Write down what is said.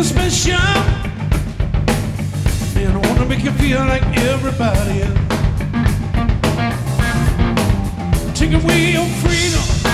feel special. Man, I wanna make you feel like everybody else. Take away your freedom.